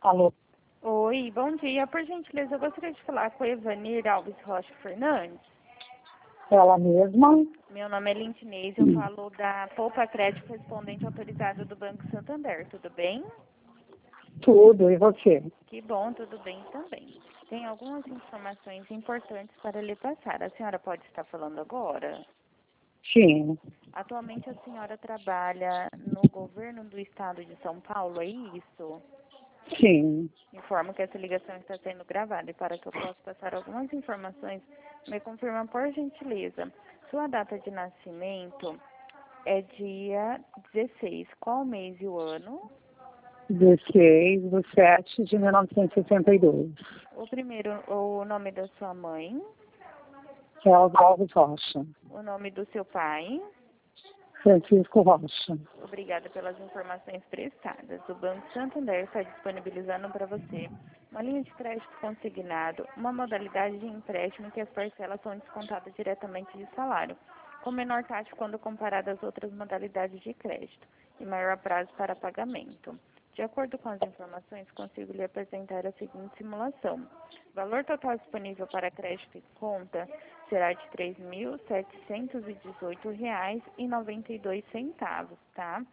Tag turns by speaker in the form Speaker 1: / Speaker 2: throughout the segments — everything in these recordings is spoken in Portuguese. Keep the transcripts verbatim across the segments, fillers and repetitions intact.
Speaker 1: Alô?
Speaker 2: Oi, bom dia. Por gentileza, eu gostaria de falar com a Evanir Alves Rocha Fernandes.
Speaker 1: Ela mesma?
Speaker 2: Meu nome é Lintinês, eu falo da Poupa Crédito Correspondente Autorizado do Banco Santander, tudo bem?
Speaker 1: Tudo, e você?
Speaker 2: Que bom, tudo bem também. Tem algumas informações importantes para lhe passar. A senhora pode estar falando agora?
Speaker 1: Sim,
Speaker 2: Atualmente a senhora trabalha no governo do estado de São Paulo, é isso?
Speaker 1: sim.
Speaker 2: Informo que essa ligação está sendo gravada e para que eu possa passar algumas informações, me confirma por gentileza. Sua data de nascimento é dia dezesseis. Qual mês e o ano?
Speaker 1: dezesseis de sete de mil novecentos e sessenta e dois.
Speaker 2: O primeiro, o nome da sua mãe?
Speaker 1: Elza Alves Rocha.
Speaker 2: O nome do seu pai?
Speaker 1: Francisco Rocha.
Speaker 2: Obrigada pelas informações prestadas. O Banco Santander está disponibilizando para você uma linha de crédito consignado, uma modalidade de empréstimo em que as parcelas são descontadas diretamente de salário, com menor taxa quando comparada às outras modalidades de crédito e maior prazo para pagamento. De acordo com as informações, consigo lhe apresentar a seguinte simulação. O valor total disponível para crédito e conta será de três mil setecentos e dezoito reais e noventa e dois centavos, tá?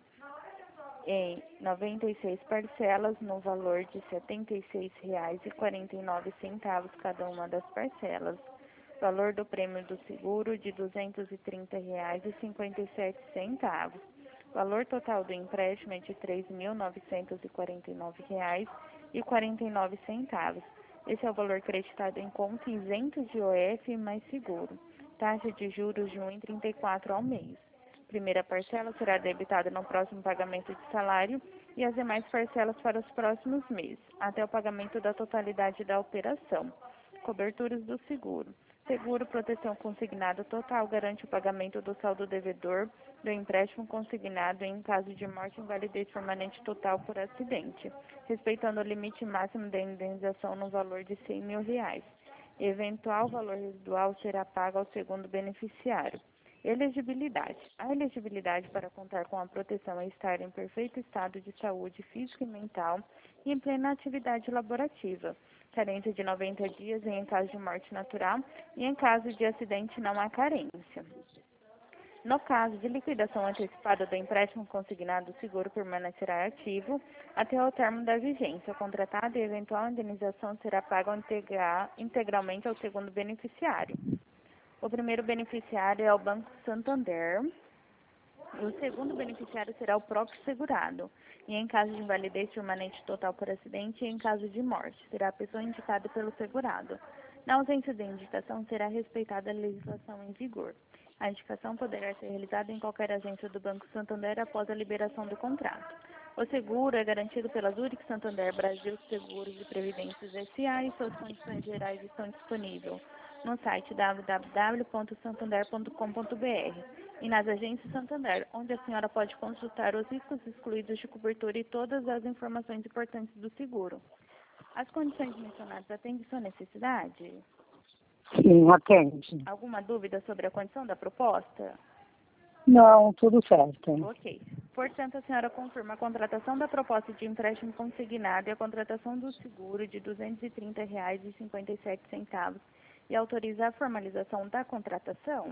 Speaker 2: Em noventa e seis parcelas no valor de setenta e seis reais e quarenta e nove centavos cada uma das parcelas. Valor do prêmio do seguro de duzentos e trinta reais e cinquenta e sete centavos. Valor total do empréstimo é de três mil novecentos e quarenta e nove reais e quarenta e nove centavos. Esse é o valor creditado em conta isento de O F mais seguro. Taxa de juros de um vírgula trinta e quatro ao mês. Primeira parcela será debitada no próximo pagamento de salário e as demais parcelas para os próximos meses, até o pagamento da totalidade da operação. Coberturas do seguro. Seguro proteção consignado total garante o pagamento do saldo devedor do empréstimo consignado em caso de morte, invalidez permanente total por acidente, respeitando o limite máximo da indenização no valor de cem mil reais. Eventual valor residual será pago ao segundo beneficiário. Elegibilidade. A elegibilidade para contar com a proteção é estar em perfeito estado de saúde física e mental e em plena atividade laborativa. Carência de noventa dias em caso de morte natural e em caso de acidente não há carência. No caso de liquidação antecipada do empréstimo consignado, o seguro permanecerá ativo até o término da vigência contratada e eventual indenização será paga integral, integralmente ao segundo beneficiário. O primeiro beneficiário é o Banco Santander. O segundo beneficiário será o próprio segurado. E em caso de invalidez permanente total por acidente e em caso de morte, será a pessoa indicada pelo segurado. Na ausência de indicação, será respeitada a legislação em vigor. A indicação poderá ser realizada em qualquer agência do Banco Santander após a liberação do contrato. O seguro é garantido pela Zurich Santander Brasil Seguros e Previdências S A e suas condições gerais estão disponíveis no site w w w ponto santander ponto com ponto b r e nas agências Santander, onde a senhora pode consultar os riscos excluídos de cobertura e todas as informações importantes do seguro. As condições mencionadas atendem sua necessidade?
Speaker 1: Sim, atende.
Speaker 2: Alguma dúvida sobre a condição da proposta?
Speaker 1: Não, tudo certo.
Speaker 2: Ok. Portanto, a senhora confirma a contratação da proposta de empréstimo consignado e a contratação do seguro de duzentos e trinta reais e cinquenta e sete centavos e autoriza a formalização da contratação?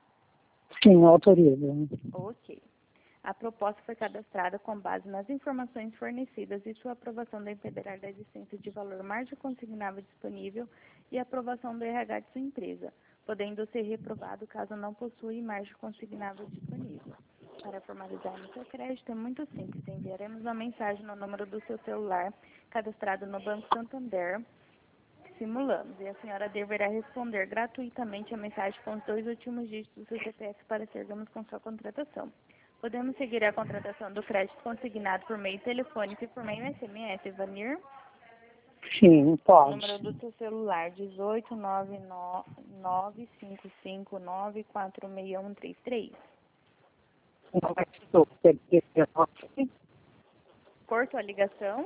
Speaker 1: Sim, autorizo.
Speaker 2: Ok. A proposta foi cadastrada com base nas informações fornecidas e sua aprovação deve federar da existência de valor margem consignável disponível e aprovação do R H de sua empresa, podendo ser reprovado caso não possua margem consignável disponível. Para formalizarmos seu crédito é muito simples. Enviaremos uma mensagem no número do seu celular cadastrado no Banco Santander que simulamos e a senhora deverá responder gratuitamente a mensagem com os dois últimos dígitos do seu C P F para seguirmos com sua contratação. Podemos seguir a contratação do crédito consignado por meio telefônico e por meio S M S, Evanir?
Speaker 1: Sim, pode.
Speaker 2: Número do seu celular, dezoito nove nove cinco cinco nove quatro seis um três três. Corto a ligação.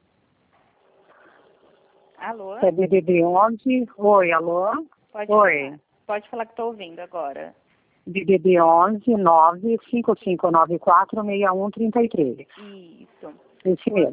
Speaker 2: Alô?
Speaker 1: É D D D onze. Oi, alô?
Speaker 2: Pode
Speaker 1: Oi.
Speaker 2: falar. Pode falar que estou ouvindo agora.
Speaker 1: D D D onze nove cinco cinco nove quatro seis um três três.
Speaker 2: Isso.
Speaker 1: Esse mesmo.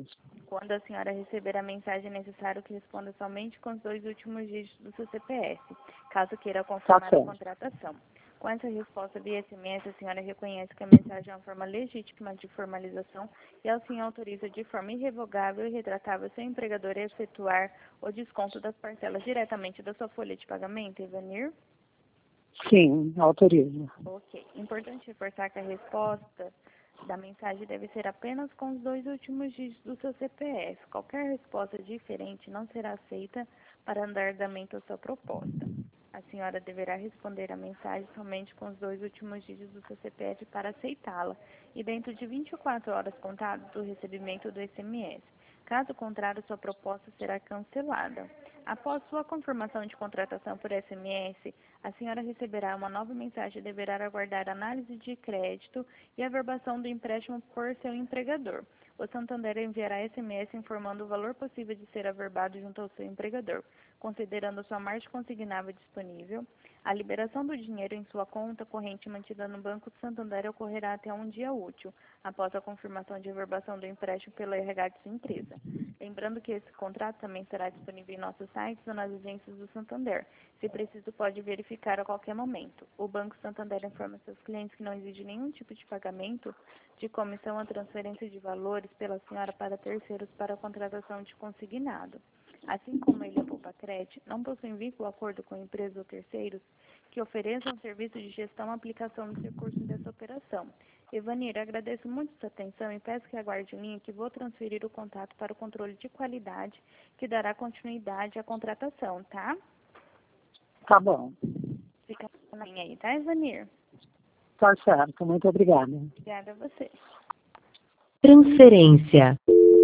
Speaker 2: Quando a senhora receber a mensagem, é necessário que responda somente com os dois últimos dígitos do seu C P F, caso queira confirmar
Speaker 1: Tá
Speaker 2: a
Speaker 1: certo.
Speaker 2: contratação. Com essa resposta via S M S, a senhora reconhece que a mensagem é uma forma legítima de formalização e assim autoriza de forma irrevogável e retratável seu empregador a efetuar o desconto das parcelas diretamente da sua folha de pagamento, Evanir?
Speaker 1: Sim, autorizo.
Speaker 2: Ok. Importante reforçar que a resposta da mensagem deve ser apenas com os dois últimos dígitos do seu C P F. Qualquer resposta diferente não será aceita para dar andamento à sua proposta. A senhora deverá responder a mensagem somente com os dois últimos dígitos do seu C P F para aceitá-la e dentro de vinte e quatro horas contadas do recebimento do S M S. Caso contrário, sua proposta será cancelada. Após sua confirmação de contratação por S M S, a senhora receberá uma nova mensagem e deverá aguardar análise de crédito e averbação do empréstimo por seu empregador. O Santander enviará S M S informando o valor possível de ser averbado junto ao seu empregador, considerando sua margem consignável disponível. A liberação do dinheiro em sua conta corrente mantida no Banco do Santander ocorrerá até um dia útil, após a confirmação de averbação do empréstimo pelo R H de sua empresa. Lembrando que esse contrato também será disponível em nossos sites ou nas agências do Santander. Se preciso, pode verificar a qualquer momento. O Banco Santander informa seus clientes que não exige nenhum tipo de pagamento de comissão ou transferência de valores pela senhora para terceiros para a contratação de consignado. Assim como ele, a Poupa-Cred, não possui vínculo ou acordo com empresas ou terceiros que ofereçam serviço de gestão e aplicação dos recursos dessa operação. Evanir, agradeço muito sua atenção e peço que aguarde em linha que vou transferir o contato para o controle de qualidade que dará continuidade à contratação, tá?
Speaker 1: Tá bom.
Speaker 2: Fica na linha aí, tá, Evanir?
Speaker 1: Tá certo. Muito obrigada.
Speaker 2: Obrigada a você.
Speaker 3: Transferência.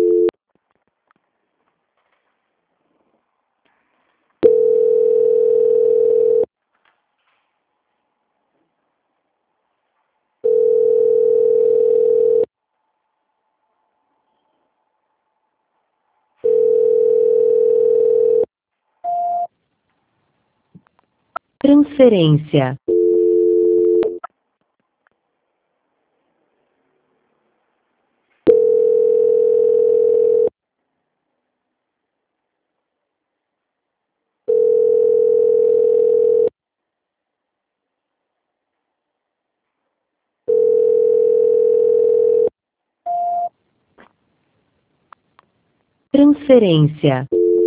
Speaker 3: Transferência. Transferência.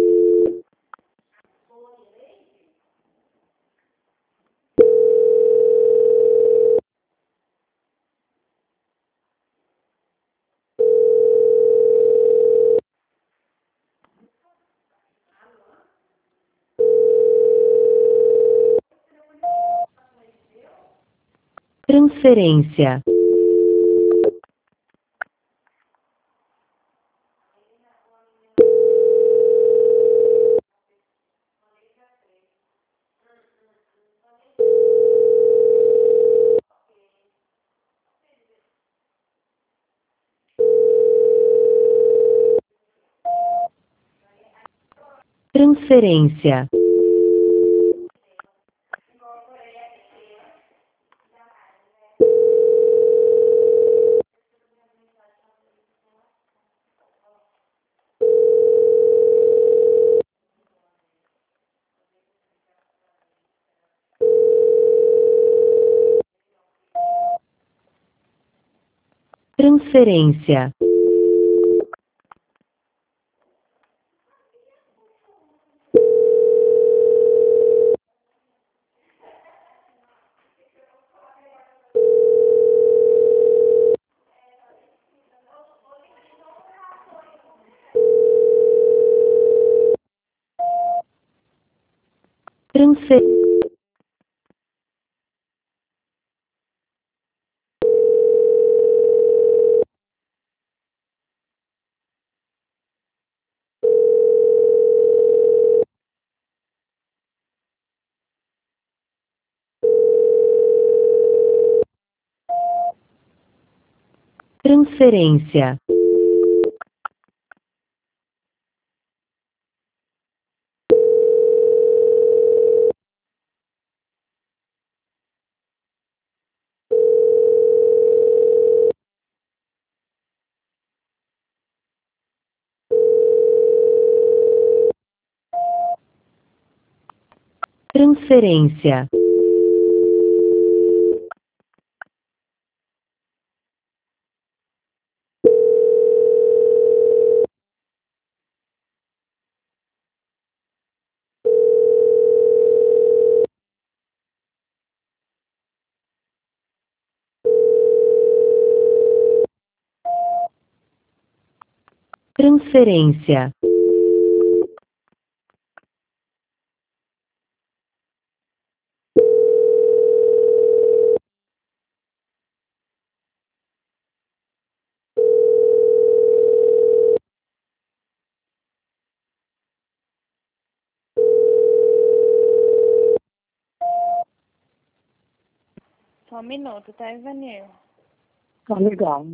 Speaker 3: Transferência. Transferência. Transferência. Transfer... Transferência. Transferência. Transferência.
Speaker 2: Só um minuto, tá, Ivanir?
Speaker 1: Tá legal.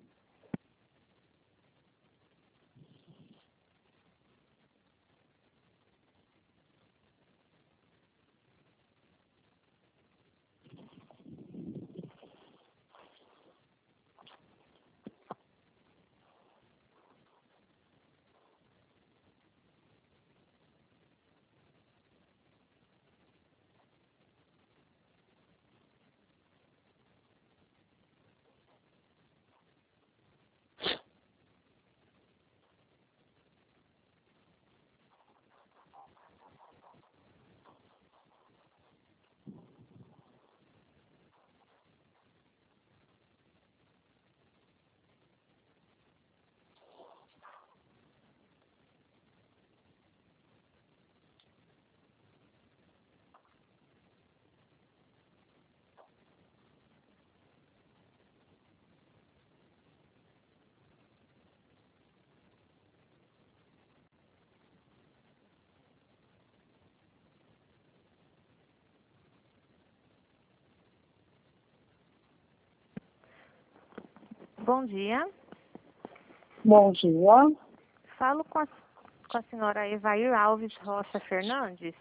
Speaker 2: Bom dia.
Speaker 1: Bom dia.
Speaker 2: Falo com a, com a senhora Evair Alves Rocha Fernandes.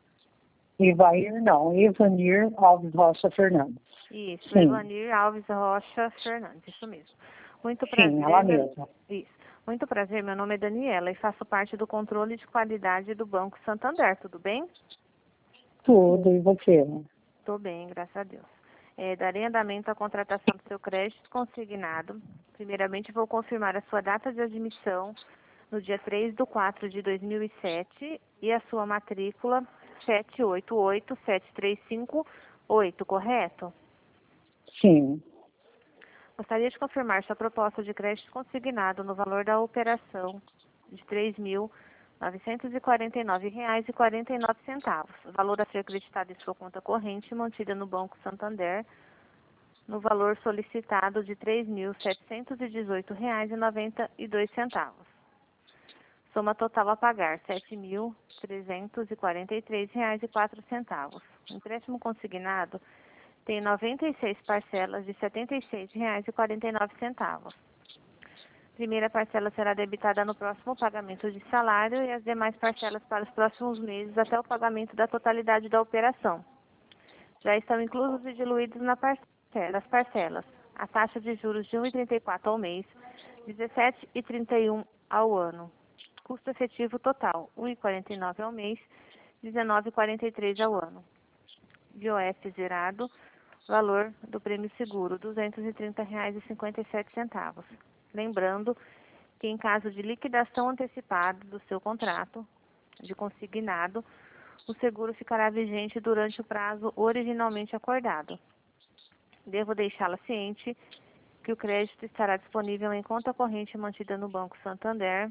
Speaker 1: Evair não, Evanir Alves Rocha Fernandes.
Speaker 2: Isso,
Speaker 1: Sim.
Speaker 2: Evanir Alves Rocha Fernandes, isso mesmo. Muito prazer.
Speaker 1: Sim, ela mesma.
Speaker 2: Isso. Muito prazer, meu nome é Daniela e faço parte do controle de qualidade do Banco Santander, tudo bem?
Speaker 1: Tudo, e você?
Speaker 2: Estou bem, graças a Deus. É, darei andamento à contratação do seu crédito consignado. Primeiramente, vou confirmar a sua data de admissão no dia três de quatro de dois mil e sete e a sua matrícula sete oito oito sete três cinco oito, correto?
Speaker 1: Sim.
Speaker 2: Gostaria de confirmar sua proposta de crédito consignado no valor da operação de três mil novecentos e quarenta e nove reais e quarenta e nove centavos. O valor a ser acreditado em sua conta corrente mantida no Banco Santander no valor solicitado de três mil setecentos e dezoito reais e noventa e dois centavos. Soma total a pagar sete mil trezentos e quarenta e três reais e quatro centavos. O empréstimo consignado tem noventa e seis parcelas de setenta e seis reais e quarenta e nove centavos. Primeira parcela será debitada no próximo pagamento de salário e as demais parcelas para os próximos meses até o pagamento da totalidade da operação. Já estão inclusos e diluídos na parcela, nas parcelas a taxa de juros de um vírgula trinta e quatro ao mês, dezessete vírgula trinta e um ao ano. Custo efetivo total, um vírgula quarenta e nove ao mês, dezenove vírgula quarenta e três ao ano. B O F zerado, valor do prêmio seguro, duzentos e trinta reais e cinquenta e sete centavos. Lembrando que em caso de liquidação antecipada do seu contrato de consignado, o seguro ficará vigente durante o prazo originalmente acordado. Devo deixá-la ciente que o crédito estará disponível em conta corrente mantida no Banco Santander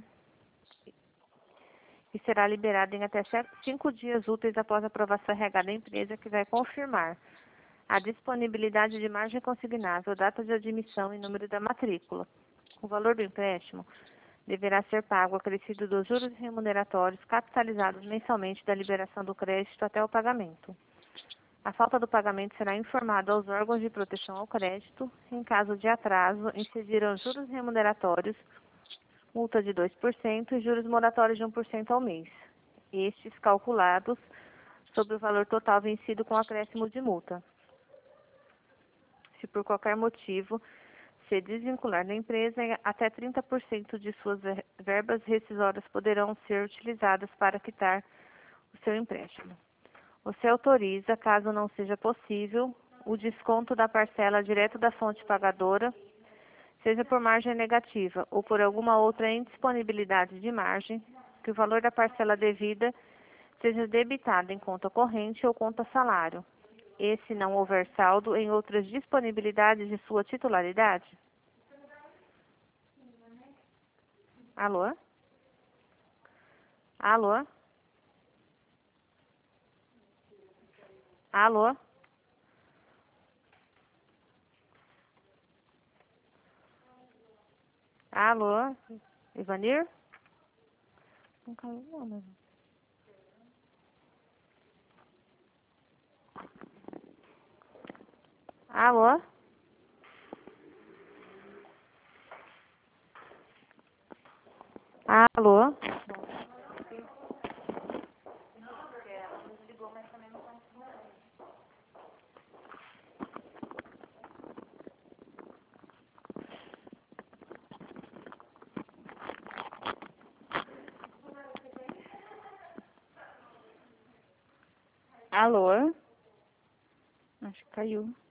Speaker 2: e será liberado em até cinco dias úteis após a aprovação R H da empresa, que vai confirmar a disponibilidade de margem consignável, data de admissão e número da matrícula. O valor do empréstimo deverá ser pago acrescido dos juros remuneratórios capitalizados mensalmente da liberação do crédito até o pagamento. A falta do pagamento será informado aos órgãos de proteção ao crédito. Em caso de atraso, incidirão juros remuneratórios, multa de dois por cento e juros moratórios de um por cento ao mês. Estes calculados sobre o valor total vencido com acréscimo de multa. Se por qualquer motivo se desvincular da empresa, até trinta por cento de suas verbas rescisórias poderão ser utilizadas para quitar o seu empréstimo.
Speaker 4: Você autoriza, caso não seja possível, o desconto da parcela direto da fonte pagadora, seja por margem negativa ou por alguma outra indisponibilidade de margem, que o valor da parcela devida seja debitado em conta corrente ou conta salário, e se não houver saldo em outras disponibilidades de sua titularidade. Alô? Alô? Alô? Alô? Ivanir? Não caiu não, né? Alô? Alô?
Speaker 2: Alô? Acho que caiu.